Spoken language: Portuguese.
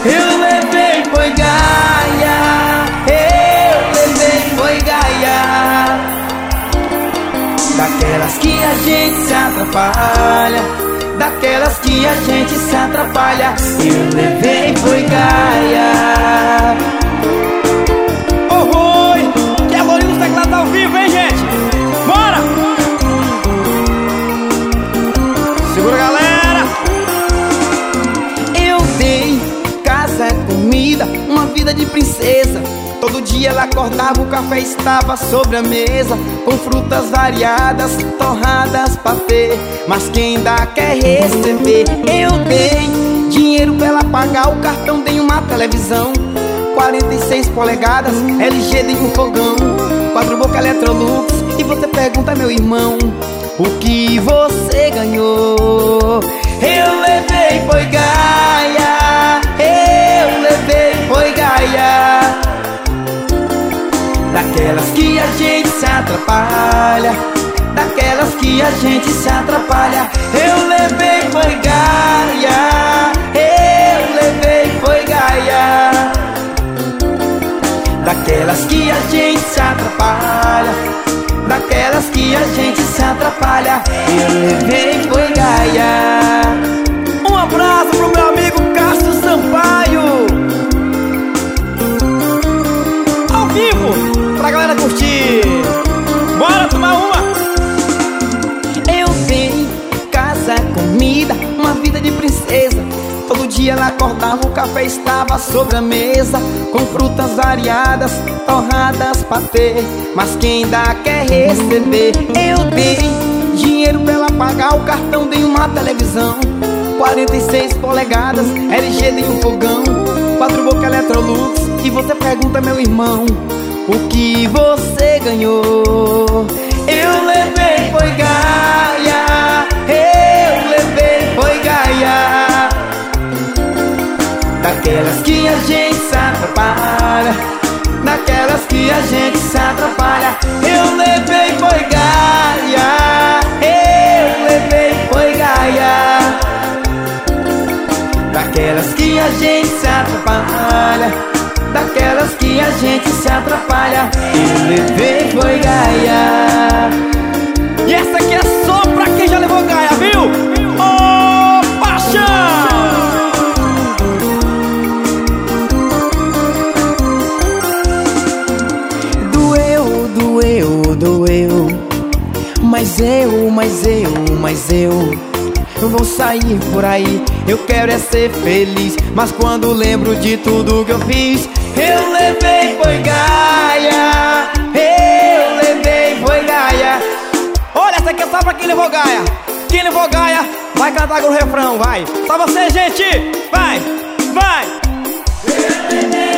Eu levei foi gaia, eu levei foi gaia, daquelas que a gente se atrapalha, daquelas que a gente se atrapalha. Eu levei foi gaia. Oi, que é Lourinho nos teclados ao vivo, hein, gente? Bora! Segura, galera! Eu dei casa, comida, uma vida de princesa. Todo dia ela acordava, o café estava sobre a mesa, com frutas variadas, torradas, patê. Mas quem dá quer receber. Eu dei dinheiro pra ela pagar o cartão, dei uma televisão 46 polegadas, LG, dei um fogão, 4 boca Electrolux. E você pergunta, meu irmão, o que você ganhou? Eu levei foi gaia, eu levei foi gaia, daquelas que a gente se atrapalha, daquelas que a gente se atrapalha. Eu levei foi gaia, eu levei foi gaia, daquelas que a gente se atrapalha, daquelas que a gente se atrapalha. Eu levei foi gaia. Um abraço pro meu amigo Cássio Sampaio, ao vivo, pra galera curtir. Bora tomar uma! Eu dei casa, comida, uma vida de princesa. Todo dia ela acordava, o café estava sobre a mesa, com frutas variadas, torradas, patê. Mas quem dá quer receber. Eu dei dinheiro pra ela pagar o cartão, dei uma televisão 46 polegadas, LG, dei um fogão, 4 boca Electrolux. E você pergunta, meu irmão, o que você ganhou? Eu levei foi gaia, eu levei foi gaia, daquelas que a gente se atrapalha, daquelas que a gente se atrapalha. Eu levei foi gaia, eu levei foi gaia, daquelas que a gente se atrapalha, daquelas que a gente se atrapalha. Eu levei foi gaia. E essa aqui é só pra quem já levou gaia, viu? Ô, paixão! Doeu, doeu, doeu, mas eu vou sair por aí. Eu quero é ser feliz, mas quando lembro de tudo que eu fiz, eu levei foi gaia, eu levei foi gaia. Olha, essa aqui é só pra quem levou gaia. Quem levou gaia vai cantar com o refrão, vai. Só você, gente, vai, vai. Eu levei